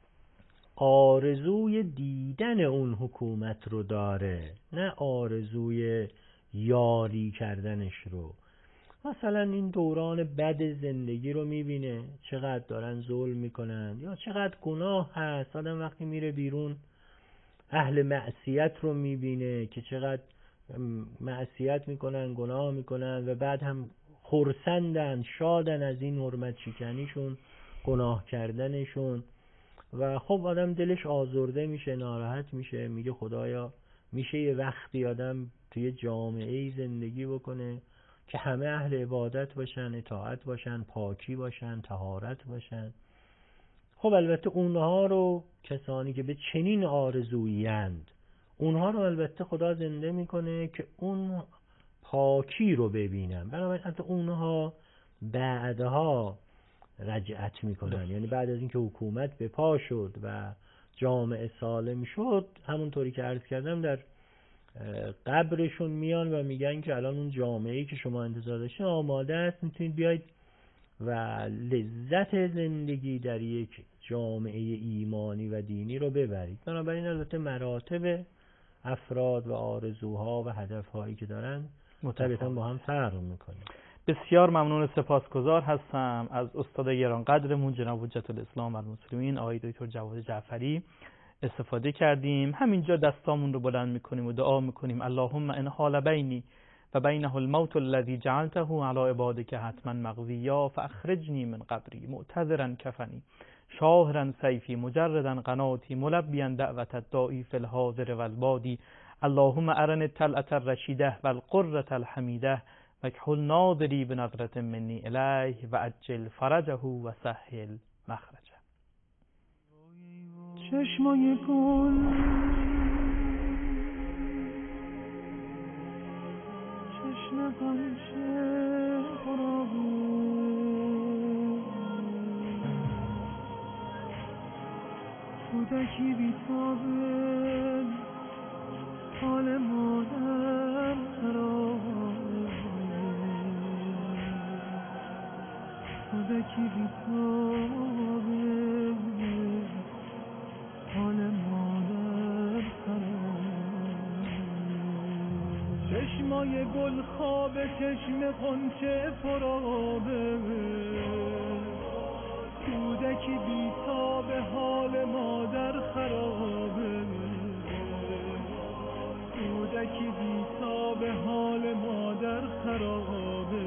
آرزوی دیدن اون حکومت رو داره، نه آرزوی یاری کردنش رو. مثلا این دوران بد زندگی رو میبینه، چقدر دارن ظلم میکنن یا چقدر گناه هست. آدم وقتی میره بیرون اهل معصیت رو میبینه که چقدر معصیت میکنن، گناه میکنن و بعد هم خرسندن، شادن از این حرمت شکنیشون، گناه کردنشون. و خب آدم دلش آزرده میشه، ناراحت میشه، میگه خدایا میشه یه وقتی آدم توی جامعه‌ای زندگی بکنه که همه اهل عبادت باشن، اطاعت باشن، پاکی باشن، طهارت باشن. خب البته اونها رو، کسانی که به چنین آرزویند، اونها رو البته خدا زنده میکنه که اون پاکی رو ببینن. بنابراین حتی اونها بعدها رجعت میکنن، یعنی بعد از اینکه حکومت به پا شد و جامعه سالم شد، همونطوری که عرض کردم در قبرشون میان و میگن که الان اون جامعه‌ای که شما انتظار داشتین آماده است، میتونید بیاید و لذت زندگی در یک جامعه ایمانی و دینی رو ببرید. بنابراین البته مراتب افراد و آرزوها و هدفهایی که دارن طبیعتاً با هم فرق میکنه. بسیار ممنون، سپاسگزار هستم از استاد گرانقدرمون جناب حجت الاسلام و المسلمین آقای دکتر جواد جعفری. استفاده کردیم. همینجا دستامون رو بلند میکنیم و دعا میکنیم اللهم ان حال بینی و بینه الموت الذی جعلته علی عبادک حتما مقضیا فاخرجنی من قبری معتذرا کفنی شاهرا سیفی مجردا قناتی ملبیا دعوت الداعی فی الحاضر والبادی اللهم ارن الطلعة الرشیده والقرة الحمیده وکحل ناظری بنظرة منی الیه و عجل فرجه و سهل مخرجه. چشمای گل چشم غنچه خرابه کودکی بیتابه حال مادر خرابه کودکی بیتابه حال مادر خرابه چشمای گل خوابه چشم غنچه پرآبه کودکی بیتابه حال مادر خرابه کودکی بیتابه حال مادر خرابه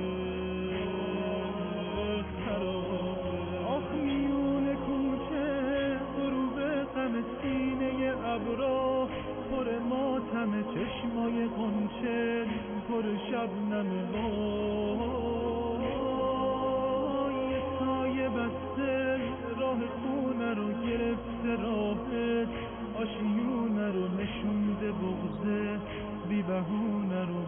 آخ میون کوچه غروب غم سینه ابرا پر ماتم چشمای غنچه پر شبنم وای سایه بسته راه خونه رو گرفته راهت آشیونه رو نشونده بغضه بی بهونه رو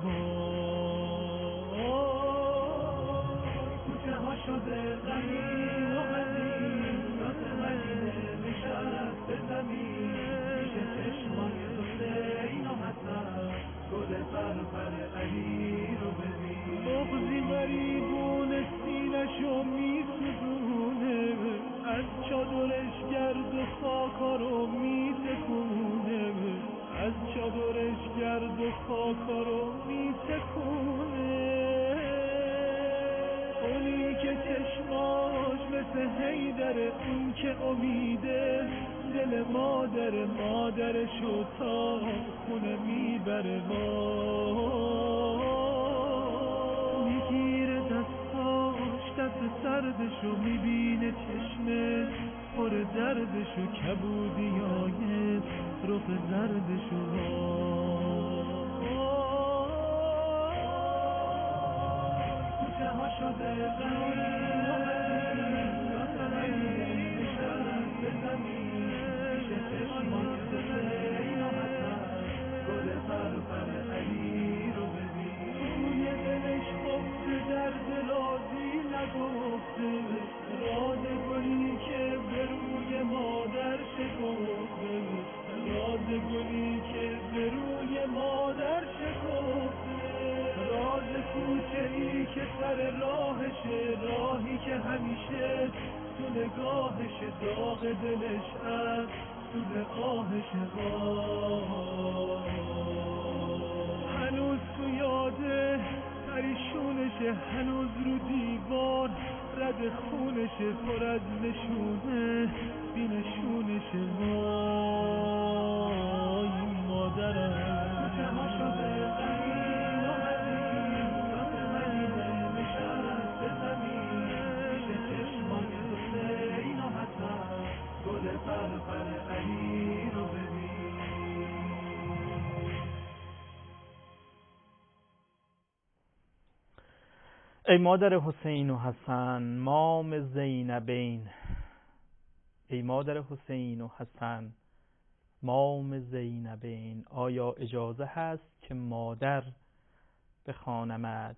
کوچه ها شده غمین و حزین راست مدینه نشسته زمین میشه چشمای حسین و حسن گل فرفر علی رو ببین بغضی غریبون سینه‌شو میسوزونه از چادرش گرد و خاکا رو میتکونه از چادرش گرد و خاکا رو میتکونه اونی که چشماش مثل حیدره اون که امیده دل مادرشو تا خونه میبره میگیره دستاش دست سردشو میبینه چشمه پر دردشو کبودیای رخ زردشو کوچه ها شده غمین و حزین راست مدینه نشسته زمین میشه چشمای حسین و حسن گل فرفر علی رو ببین توی دلش خفته درد رازی نگفته راز گلی که به روی مادر شکفته راز گلی که به روی مادر شکفته راز کوچه ای که سر راهشه راهی که همیشه تو نگاهشه داغ دلش از تو آهشه هنوز تو یاده پریشونشه هنوز رو دیوار رد خونشه پر از نشونه بی نشونشه وای مادرم جمع شده غمین و حزین راست مدینه نشسته زمین میشه چشمای حسین و حسن گل فرفر علی رو ببین ای مادر حسین و حسن مام زینبین ای مادر حسین و حسن مام زینبین آیا اجازه هست که مادر بخوانمت؟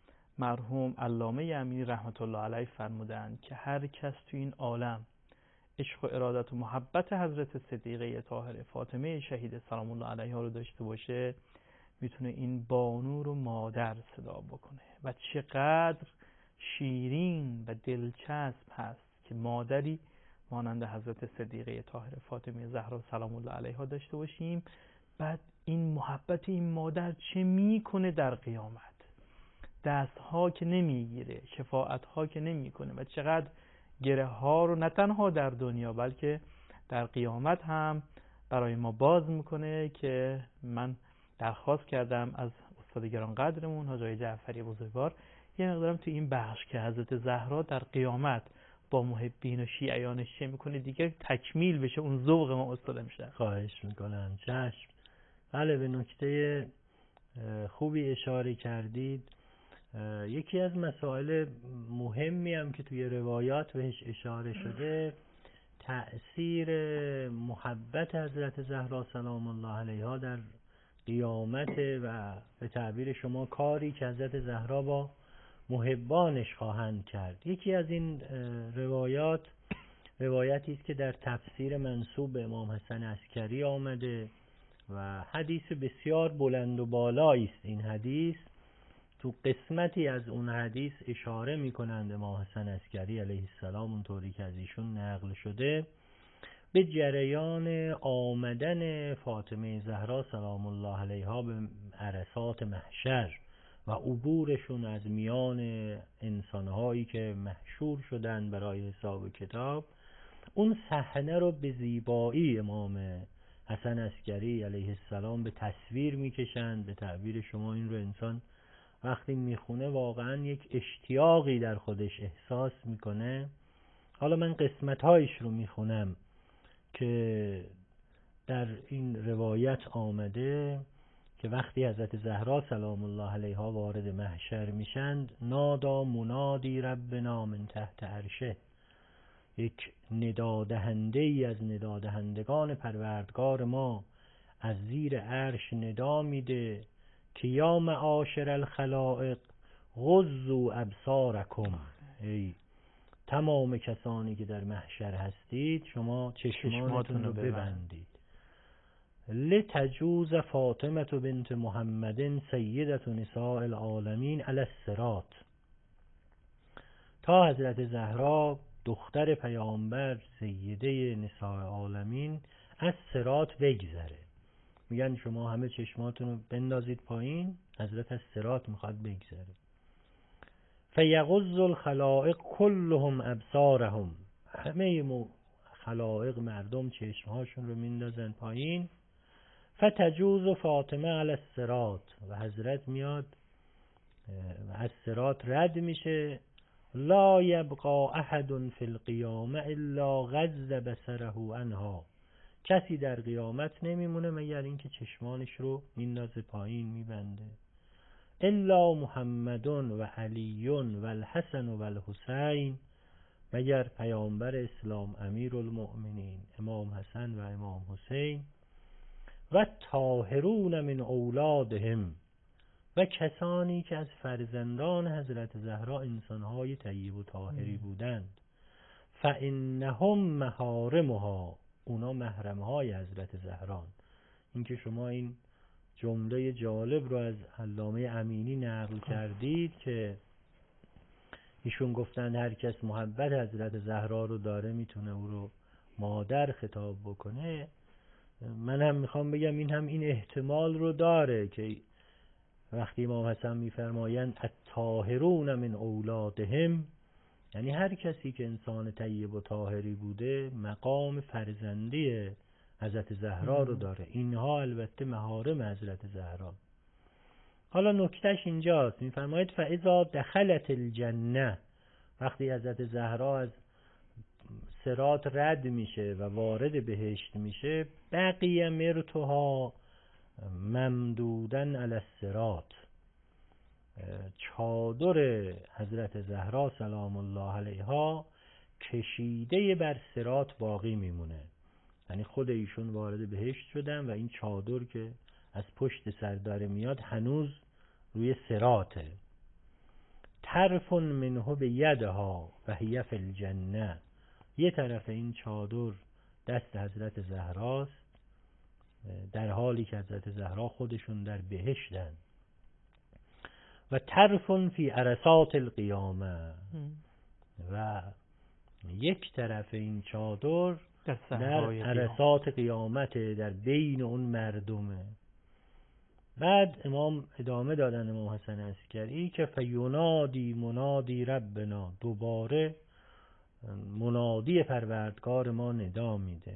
مرحوم علامه امیری رحمت الله علیه فرمودند که هر کس تو این عالم عشق و ارادت و محبت حضرت صدیقه طاهره فاطمه شهید سلام الله علیها رو داشته باشه، میتونه این بانو رو مادر صدا بکنه. و چقدر شیرین و دلچسب هست که مادری مانند حضرت صدیقه طاهره فاطمه زهرا سلام الله علیها داشته باشیم. بعد این محبت این مادر چه میکنه در قیامت، دستها که نمیگیره، شفاعتها که نمیکنه و چقدر گره ها رو نه تنها در دنیا بلکه در قیامت هم برای ما باز میکنه. که من درخواست کردم از استاد گرانقدرمون حاج آقای جعفری بزرگوار یه مقدارم تو این بخش که حضرت زهرا در قیامت با محبین و شیعیانش چه میکنه دیگه تکمیل بشه اون ذوق ما استاد امشب. خواهش میکنم. چشم. بله، به نکته خوبی اشاره کردید. یکی از مسائل مهمی هم که توی روایات بهش اشاره شده تأثیر محبت حضرت زهرا سلام الله علیها در قیامت و به تعبیر شما کاری که حضرت زهرا با محبانش خواهند کرد. یکی از این روایتی است که در تفسیر منسوب به امام حسن عسکری آمده و حدیث بسیار بلند و بالایی است. این حدیث تو قسمتی از اون حدیث اشاره می‌کنند امام حسن عسکری علیه السلام اونطوری که از ایشون نقل شده به جریان آمدن فاطمه زهرا سلام الله علیها به عرصات محشر و عبورشون از میان انسانهایی که محشور شدن برای حساب کتاب. اون صحنه رو به زیبایی امام حسن عسکری علیه السلام به تصویر میکشند. به تعبیر شما این رو انسان وقتی میخونه واقعا یک اشتیاقی در خودش احساس میکنه. حالا من قسمتهایش رو میخونم که در این روایت آمده که وقتی حضرت زهرا سلام الله علیها وارد محشر میشند نادا منادی ربنا من تحت عرشه، یک ندادهنده ای از ندادهندگان پروردگار ما از زیر عرش ندا میده که یا معاشر الخلائق غضوا ابصارکم، ای تمام کسانی که در محشر هستید شما چشمانتون رو ببندید. لتجوز فاطمه بنت محمد سیدة نساء العالمین علی الصراط، تا حضرت زهرا دختر پیامبر سیده نساء عالمین از صراط بگذره. میگن شما همه چشماتون رو بندازید پایین، حضرت از صراط میخواد بگذره. فیغض الخلائق كلهم ابصارهم، همه خلائق مردم چشمهاشون رو میندازن پایین. فتجوز فاطمه علی الصراط، و حضرت میاد و از صراط رد میشه. لا یبقى احد فی القیامه الا غض بصره عنها، کسی در قیامت نمیمونه مگر اینکه چشمانش رو میندازه پایین میبنده. الا محمد و علی و الحسن و الحسین، مگر پیامبر اسلام امیر المؤمنین امام حسن و امام حسین. و طاهرون من اولادهم، و کسانی که از فرزندان حضرت زهرا انسانهای طیب و طاهری بودند. فانهم محارمها، اونا محرمهای حضرت زهران. اینکه شما این جمله جالب رو از علامه امینی نقل کردید که ایشون گفتند هر کس محبت حضرت زهرا رو داره میتونه او رو مادر خطاب بکنه. من هم میخوام بگم این هم این احتمال رو داره که وقتی امام حسن میفرمایند الطاهرون من اولادهم، یعنی هر کسی که انسان طیب و طاهری بوده مقام فرزندی حضرت زهرا رو داره. اینها البته محارم حضرت زهرا. حالا نکتهش اینجاست، میفرماید فاذا دخلت الجنه، وقتی حضرت زهرا از صراط رد میشه و وارد بهشت میشه، بقی مرتها ممدودن علی الصراط، چادر حضرت زهرا سلام الله علیها کشیده بر صراط باقی میمونه. یعنی خود ایشون وارد بهشت شدن و این چادر که از پشت سر داره میاد هنوز روی صراطه. طرف منه به یدها و هی فی الجنه، یه طرف این چادر دست حضرت زهراست، در حالی که حضرت زهرا خودشون در بهشتن. و طرف فی عرصات القیامه، و یک طرف این چادر در عرصات قیامت، در بین اون مردمه. بعد امام ادامه دادن، امام حسن عسکری، که فینادی منادی ربنا، دوباره منادی پروردگار ما ندا میده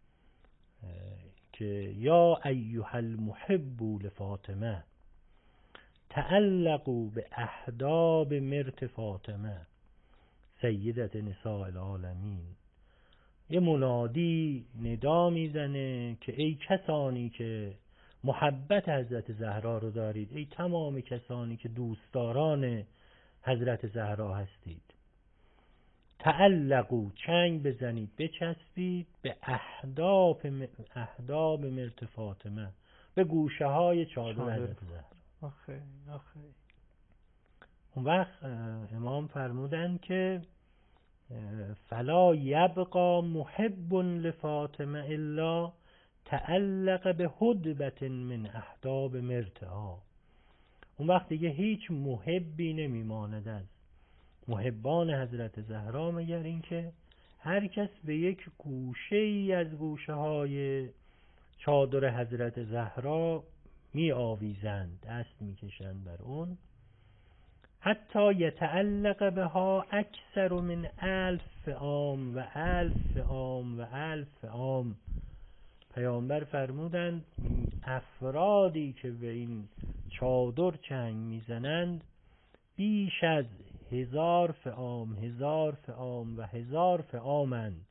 که یا ایها المحب لفاطمه تعلقوا به احداب مرت فاطمه سیدت نساء العالمین. یه منادی ندا میزنه که ای کسانی که محبت حضرت زهرا رو دارید، ای تمام کسانی که دوستداران حضرت زهرا هستید، تعلقوا، چنگ بزنید، بچسبید، به احداب مرت فاطمه، به گوشه های چادر حضرت زهرا. اون وقت امام فرمودن که فلا یبقى محب لفاطمه الا تعلق به هدبة من احداب مرتها. اون وقت دیگه هیچ محبی نمیماند از محبان حضرت زهرا مگر اینکه هر کس به یک گوشه ای از گوشه های چادر حضرت زهرا می آویزند، دست می کشند بر اون، حتی یتعلق بها اکثر من 1000 عام و 1000 عام و 1000 عام. پیامبر فرمودند افرادی که به این چادر چنگ میزنند بیش از 1000 عام، 1000 عام و 1000 عامند.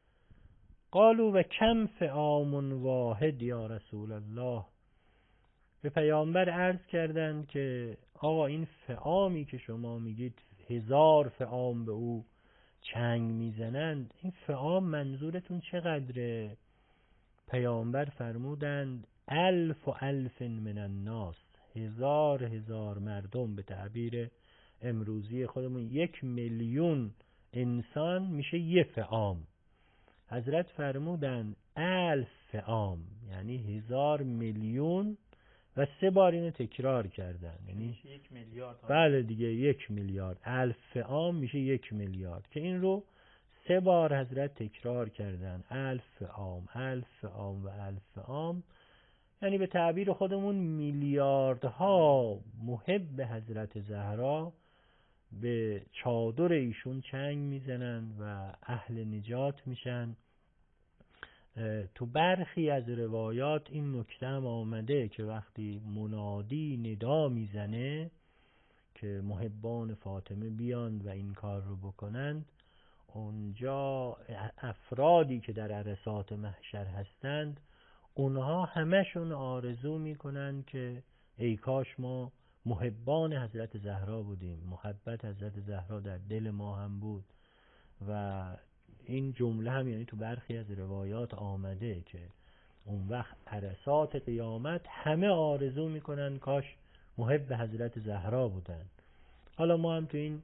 قالوا و کم فعام واحد یا رسول الله. به پیامبر عرض کردند که آقا این فعامی که شما میگید 1000 فعام به او چنگ میزنند، این فعام منظورتون چقدره؟ پیامبر فرمودند 1000 من الناس، 1000 مردم، به تعبیر امروزی خودمون 1,000,000 انسان میشه یه فعام. حضرت فرمودند 1000 فعام یعنی 1000,000,000 و 3 بار اینو تکرار کردن، یعنی 1 میلیارد. بله دیگه 1 میلیارد. 1000 فعام میشه 1 میلیارد که این رو 3 بار حضرت تکرار کردن، 1000 فعام، 1000 فعام و 1000 فعام، یعنی به تعبیر خودمون میلیاردها محب حضرت زهرا به چادر ایشون چنگ میزنن و اهل نجات میشن. تو برخی از روایات این نکته هم آمده که وقتی منادی ندا میزنه که محبان فاطمه بیان و این کار رو بکنند، اونجا افرادی که در عرصات محشر هستند اونها همشون آرزو میکنن که ای کاش ما محبان حضرت زهرا بودیم، محبت حضرت زهرا در دل ما هم بود. و این جمله هم یعنی تو برخی از روایات آمده که اون وقت عرصات قیامت همه آرزو میکنن کاش محب حضرت زهرا بودن. حالا ما هم تو این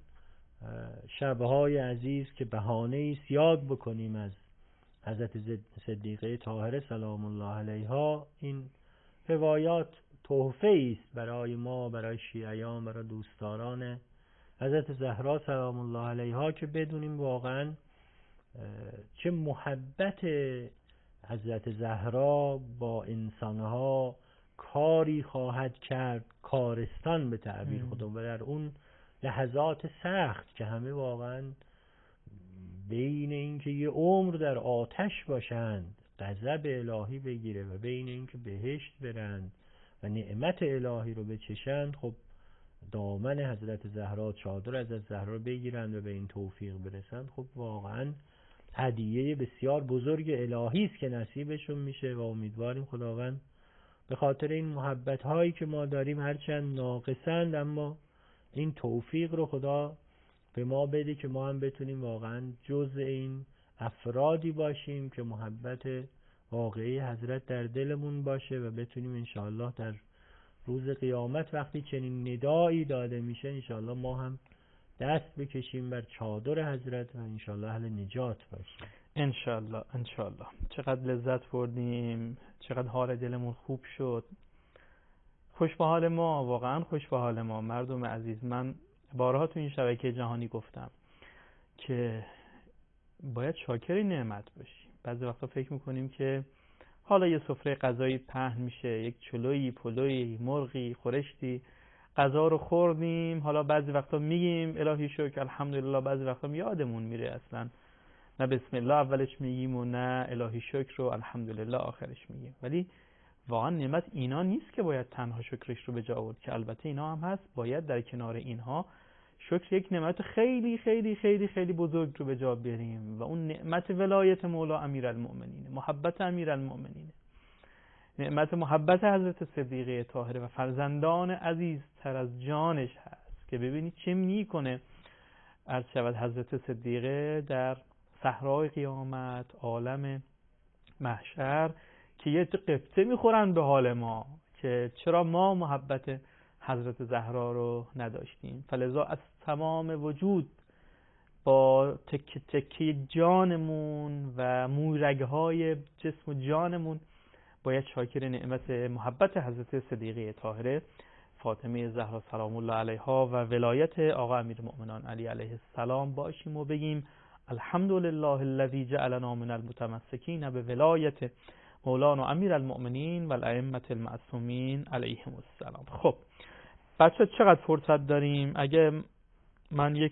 شبهای عزیز که بهانه است یاد بکنیم از حضرت صدیقه طاهره سلام الله علیها، این روایات تحفه است برای ما، برای شیعیان، برای دوستداران حضرت زهرا سلام الله علیها، که بدونیم واقعا چه محبت حضرت زهرا با انسانها کاری خواهد کرد، کارستان به تعبیر خودم، و در اون لحظات سخت که همه واقعا بین اینکه یه عمر در آتش باشند غضب الهی بگیره و بین اینکه بهشت برند و نعمت الهی رو بچشند، خب دامن حضرت زهرا، چادر حضرت زهرا بگیرند و به این توفیق برسند، خب واقعا هدیه بسیار بزرگ الهی است که نصیبشون میشه. و امیدواریم خداوند به خاطر این محبت هایی که ما داریم هرچند ناقصند اما این توفیق رو خدا به ما بده که ما هم بتونیم واقعا جزء این افرادی باشیم که محبت واقعی حضرت در دلمون باشه و بتونیم انشاءالله در روز قیامت وقتی چنین ندایی داده میشه انشاءالله ما هم دست بکشیم بر چادر حضرت و انشالله اهل نجات باشیم. انشالله انشالله. چقدر لذت بردیم، چقدر حال دلمون خوب شد. خوش به حال ما، واقعا خوش به حال ما مردم عزیز. من بارها تو این شبکه جهانی گفتم که باید شاکر این نعمت باشیم. بعضی وقتا فکر میکنیم که حالا یه سفره غذایی پهن میشه، یک چلویی، پلویی، مرغی، خورشتی، غذا رو خوردیم. حالا بعضی وقتا میگیم الهی شکر الحمدلله، بعضی وقتا یادمون میره اصلا نه بسم الله اولش میگیم و نه الهی شکر و الحمدلله آخرش میگیم. ولی واقعا نعمت اینا نیست که باید تنها شکرش رو به جا آورد، که البته اینا هم هست، باید در کنار اینها شکر یک نعمت خیلی خیلی خیلی خیلی بزرگ رو به جا بیاریم و اون نعمت ولایت مولا امیرالمؤمنین، محبت امیرالمؤمنین، نعمت محبت حضرت صدیقه طاهره و فرزندان عزیزتر از جانش هست. که ببینید چه میکنه عرض شود حضرت صدیقه در صحرای قیامت، عالم محشر، که یه قبطه میخورن به حال ما که چرا ما محبت حضرت زهرا رو نداشتیم. فلذا از تمام وجود با تک تکی جانمون و مویرگهای جسم و جانمون باید شاکر نعمت محبت حضرت صدیقه طاهره فاطمه زهرا سلام الله علیها و ولایت آقا امیرالمؤمنین علی علیه السلام باشیم و بگیم الحمدلله الذی جعلنا من المتمسکین به ولایت مولانا امیرالمؤمنین و الائمه المعصومین علیهم السلام. خب بچه چقدر فرصت داریم؟ اگه من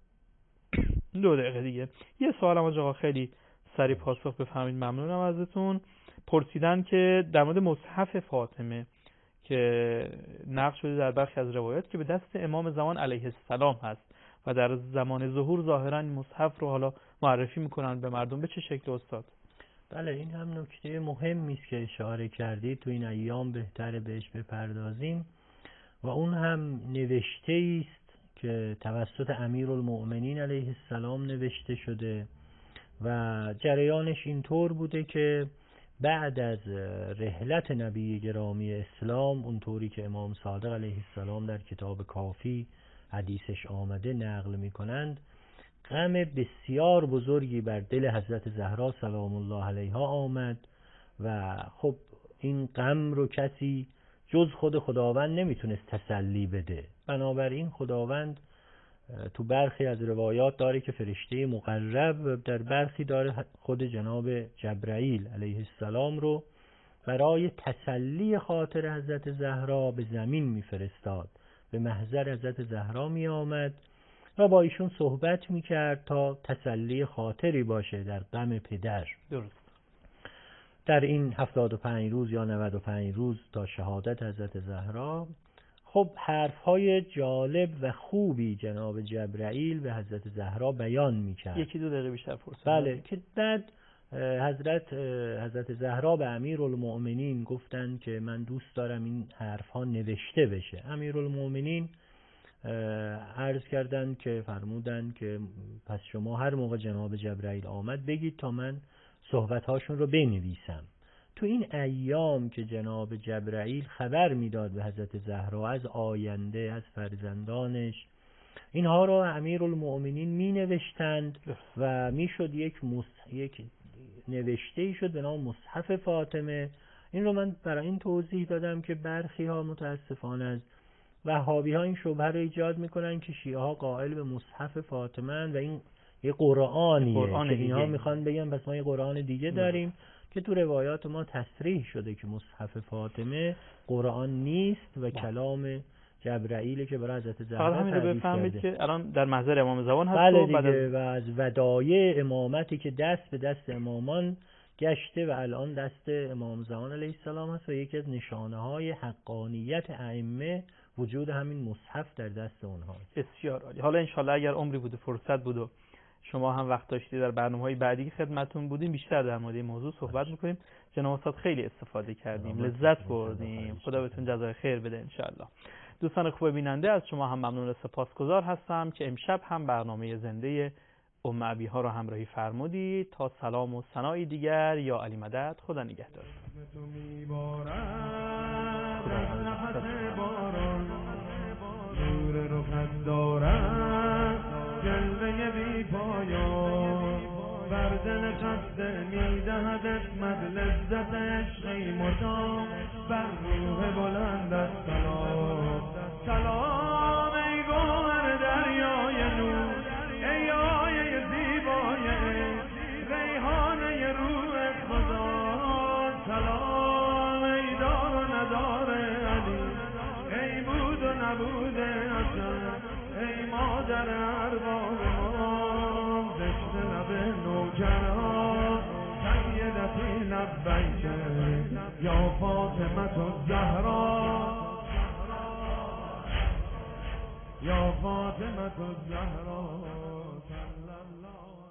2 دقیقه دیگه یه سوالم از آقا خیلی سریع پاسخ بفهمید، ممنونم ازتون. پرسیدن که در مورد مصحف فاطمه که نقل شده در برخی از روایات که به دست امام زمان علیه السلام هست و در زمان ظهور ظاهرا این مصحف رو حالا معرفی میکنن به مردم، به چه شکل استاد؟ بله این هم نکته مهمی است که اشاره کردید، تو این ایام بهتره بهش بپردازیم و اون هم نوشته است که توسط امیرالمؤمنین علیه السلام نوشته شده و جریانش اینطور بوده که بعد از رحلت نبی گرامی اسلام، اونطوری که امام صادق علیه السلام در کتاب کافی حدیثش آمده نقل می کنند، غم بسیار بزرگی بر دل حضرت زهرا سلام الله علیها آمد و خب این غم رو کسی جز خود خداوند نمیتونست تسلی بده. بنابراین خداوند تو برخی از روایات داره که فرشته مقرب، در برخی داره خود جناب جبرائیل علیه السلام رو برای تسلی خاطر حضرت زهرا به زمین میفرستاد، به محضر حضرت زهرا می آمد و با ایشون صحبت میکرد تا تسلی خاطری باشه در غم پدر. درست. در این 75 روز یا 95 روز تا شهادت حضرت زهرا، خب حرفهای جالب و خوبی جناب جبرائیل به حضرت زهرا بیان میکرد. 1-2 دقیقه بیشتر فرصت. بله، که بعد حضرت زهرا به امیرالمؤمنین گفتن که من دوست دارم این حرفها نوشته بشه. امیرالمؤمنین عرض کردن که فرمودن که پس شما هر موقع جناب جبرائیل آمد بگید تا من صحبتهاشون رو بنویسم. تو این ایام که جناب جبرائیل خبر میداد به حضرت زهرا از آینده، از فرزندانش، اینها رو امیرالمؤمنین می نوشتند و می شد یک نوشته‌ای شد به نام مصحف فاطمه. این رو من برای این توضیح دادم که برخی ها متاسفانه از وهابی ها این شبهه رو ایجاد میکنن که شیعه ها قائل به مصحف فاطمه و این یه قرآنیه که اینها میخوان بگن پس ما یه قرآن دیگه داریم که تو روایات ما تصریح شده که مصحف فاطمه قرآن نیست و کلام جبرائیل که برای حضرت زهرا تعریف کرده. بفهمید که الان در محضر امام زمان هست. بله دیگه، و از ودایع امامتی که دست به دست امامان گشته و الان دست امام زمان علیه السلام هست و یکی از نشانه های حقانیت ائمه وجود همین مصحف در دست اونها. بسیار عالی. حالا انشالله اگر عمری بود و فرصت بود و شما هم وقت داشتید در برنامه‌های بعدی که خدمتتون بودیم بیشتر در مورد این موضوع صحبت می‌کنیم. جناب استاد خیلی استفاده کردیم، لذت بردیم. خدا بهتون جزای خیر بده انشالله. دوستان خوب بیننده، از شما هم ممنون و سپاسگزار هستم که امشب هم برنامه زنده ام ابیها رو همراهی فرمودید. تا سلام و ثنای دیگر، یا علی مدد. خدا نگهدار. نور رخت دارد جلوه بی پایان بر دل خسته میدهد اسمت لذت عشقی مدام بر روح بلندت سلام سلام ای گوهر دریای نور ای آیه زیبای ریحانه روح خدا سلام ای دار و ندار علی ای بود و نبود حسن ای مادر ارباب ما زشت لب نوجران سیدتی لبیک یا فاطمة الزهرا یا فاطمة الزهرا صلی الله